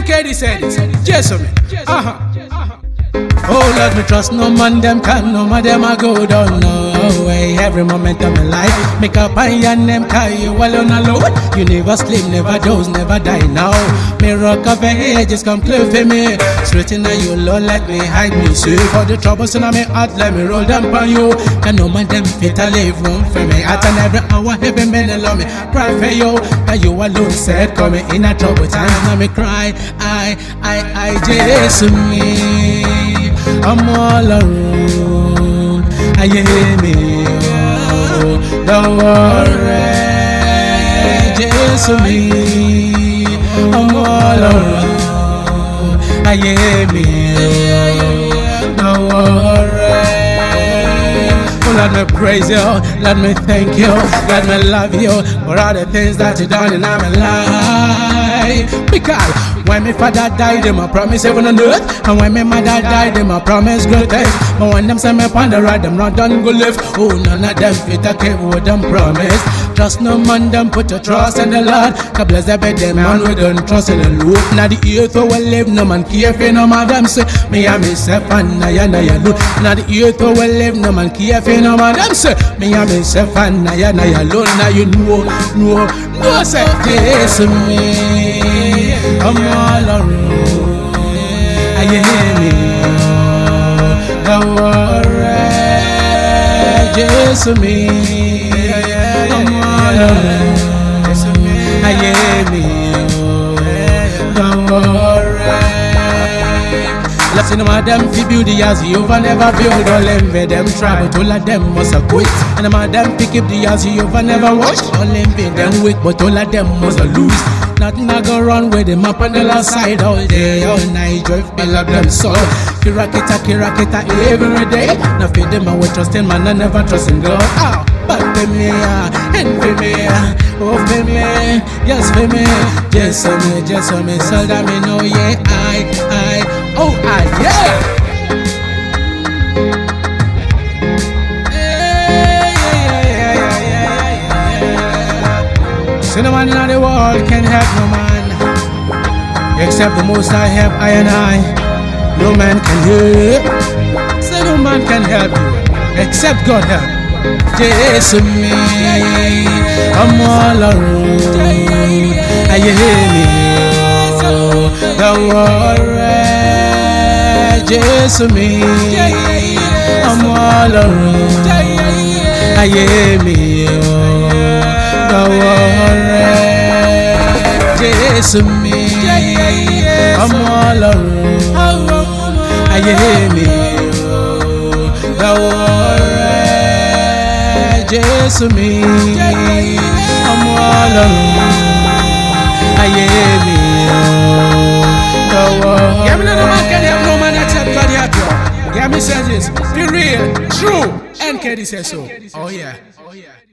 NKD said it. Jason. Oh Lord, me trust no man, them can, no man, them I go down, no way. Every moment of my life, make up and them carry you well on alone. You never sleep, never doze, never die now. Me rock up and just come clear for me. Straighten you, Lord, let me hide me. See for the troubles in my heart, let me roll them on you. And no man, them fit to leave room for me. At an every hour, every minute, love me. Cry for you, and you alone said, coming in a trouble time. Now me cry, I, Jason me. I'm all alone. I hear me, oh, don't worry, just me. I'm all alone. I hear me, oh, don't worry. Oh, let me praise you, let me thank you, let me love you for all the things that you done in my life. Because when my father died, them I promise heaven on earth. And when my mother died, them I promise good things. But when them say me pon the right, them not done go live. Oh, none of them fit to keep what them promise. Trust no man, them put your trust in the Lord. God bless every day, man, we don't trust in the Lord. Now the earth where we live, no man care for no man. Them say, me and myself and I alone. Now the earth where we live, no man care for no man. Them say, me and myself and I alone. Now you know, say, yes, me. I'm all alone. I hear me, oh, don't worry, just me. I'm all alone. I hear me, oh, don't worry. Listen to them fi build the house you never build. All envy them try, but all of them must quit. And them them pick up the house you never watch. All envy them weak, but all of them must lose. Nothing I go wrong with them up on the left side all day, all night. Drive bill of them so Kirakita every day. Now feed them I will trust in man, I never trust in God. Oh, but for me, envy me, oh for me, yes for me, just for me, so that me know, yeah, yeah. So no man in the world can help no man, except the most I help I and I. No man can help. So no man can help you, except God help. Just me, I'm all alone. I hear me, oh, don't worry. Just me, I'm all alone. I hear me, oh, don't worry. Just me, I'm all alone. I hear me, oh, don't worry. Just me, I'm all alone. I hear me, oh, don't worry. Yeah, me no man can help no man except God help you. Yeah, me says this, be real, true. NKD says so. Oh yeah.